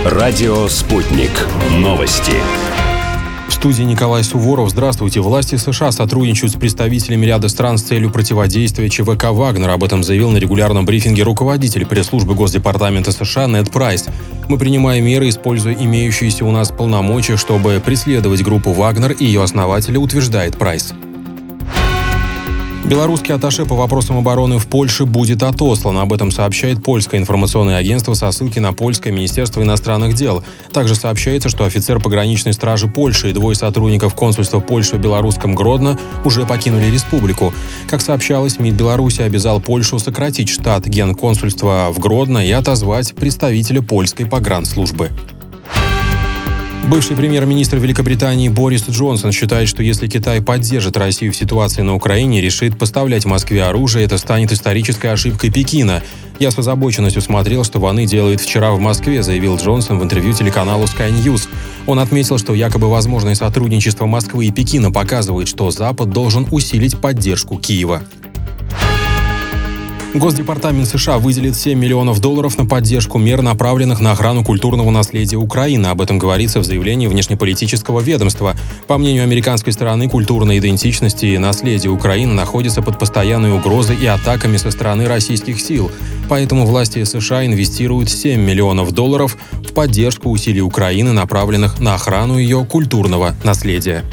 Радио «Спутник». Новости. В студии Николай Суворов. Здравствуйте. Власти США сотрудничают с представителями ряда стран с целью противодействия ЧВК «Вагнер». Об этом заявил на регулярном брифинге руководитель пресс-службы Госдепартамента США Нед Прайс. «Мы принимаем меры, используя имеющиеся у нас полномочия, чтобы преследовать группу «Вагнер» и ее основателя», утверждает Прайс. Белорусский атташе по вопросам обороны в Польше будет отослан. Об этом сообщает польское информационное агентство со ссылкой на польское Министерство иностранных дел. Также сообщается, что офицер пограничной стражи Польши и двое сотрудников консульства Польши в белорусском Гродно уже покинули республику. Как сообщалось, МИД Беларуси обязал Польшу сократить штат генконсульства в Гродно и отозвать представителя польской погранслужбы. Бывший премьер-министр Великобритании Борис Джонсон считает, что если Китай поддержит Россию в ситуации на Украине и решит поставлять Москве оружие, это станет исторической ошибкой Пекина. «Я с озабоченностью смотрел, что они делают вчера в Москве», заявил Джонсон в интервью телеканалу Sky News. Он отметил, что якобы возможное сотрудничество Москвы и Пекина показывает, что Запад должен усилить поддержку Киева. Госдепартамент США выделит $7 миллионов на поддержку мер, направленных на охрану культурного наследия Украины. Об этом говорится в заявлении внешнеполитического ведомства. По мнению американской стороны, культурная идентичность и наследие Украины находятся под постоянной угрозой и атаками со стороны российских сил. Поэтому власти США инвестируют $7 миллионов в поддержку усилий Украины, направленных на охрану ее культурного наследия.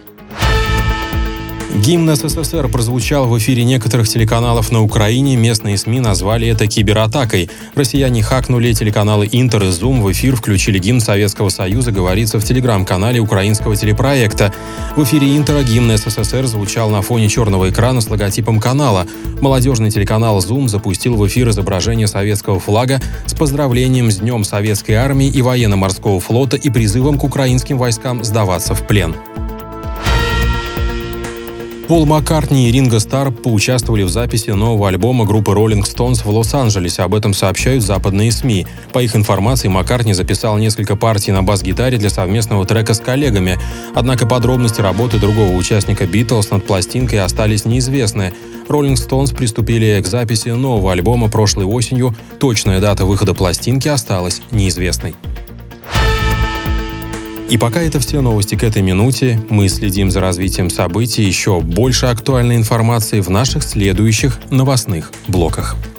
Гимн СССР прозвучал в эфире некоторых телеканалов на Украине. Местные СМИ назвали это кибератакой. Россияне хакнули телеканалы «Интер» и «Зум». В эфир включили гимн Советского Союза, говорится в телеграм-канале украинского телепроекта. В эфире «Интера» гимн СССР звучал на фоне черного экрана с логотипом канала. Молодежный телеканал «Зум» запустил в эфир изображение советского флага с поздравлением с Днем Советской Армии и Военно-Морского флота и призывом к украинским войскам сдаваться в плен. Пол Маккартни и Ринго Старр поучаствовали в записи нового альбома группы Rolling Stones в Лос-Анджелесе. Об этом сообщают западные СМИ. По их информации, Маккартни записал несколько партий на бас-гитаре для совместного трека с коллегами. Однако подробности работы другого участника Битлз над пластинкой остались неизвестны. Rolling Stones приступили к записи нового альбома прошлой осенью. Точная дата выхода пластинки осталась неизвестной. И пока это все новости к этой минуте. Мы следим за развитием событий. Еще больше актуальной информации в наших следующих новостных блоках.